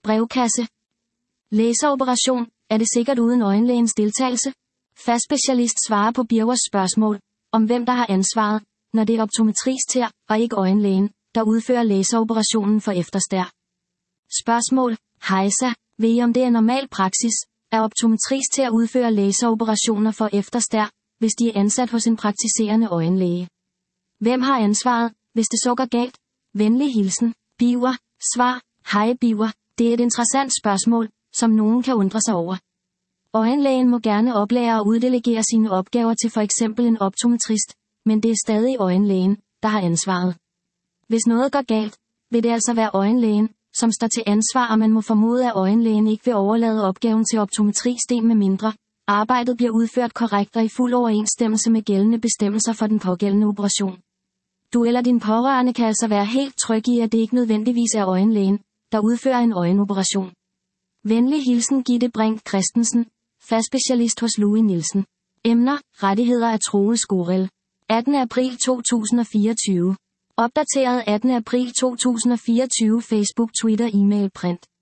Brevkasse. Laseroperation. Er det sikkert uden øjenlægens deltagelse? Fastspecialist svarer på Birgers spørgsmål om hvem der har ansvaret, når det er optometrister og ikke øjenlægen, der udfører laseroperationen for efterstær. Spørgsmål. Hejsa, ved I om det er normal praksis, at optometrister udfører laseroperationer for efterstær, hvis de er ansat hos en praktiserende øjenlæge? Hvem har ansvaret, hvis det så går galt? Venlig hilsen, Biver. Svar. Hej Biver, det er et interessant spørgsmål, som nogen kan undre sig over. Øjenlægen må gerne oplære og uddelegere sine opgaver til for eksempel en optometrist, men det er stadig øjenlægen, der har ansvaret. Hvis noget går galt, vil det altså være øjenlægen, som står til ansvar, og man må formode, at øjenlægen ikke vil overlade opgaven til optometristen med mindre arbejdet bliver udført korrekt og i fuld overensstemmelse med gældende bestemmelser for den pågældende operation. Du eller din pårørende kan altså være helt tryg i, at det ikke nødvendigvis er øjenlægen, der udfører en øjenoperation. Venlig hilsen Gitte Brink Christensen, fastspecialist hos Louis Nielsen. Emner: rettigheder af Troels Skorel. 18. april 2024. Opdateret 18. april 2024. Facebook, Twitter, e-mail, print.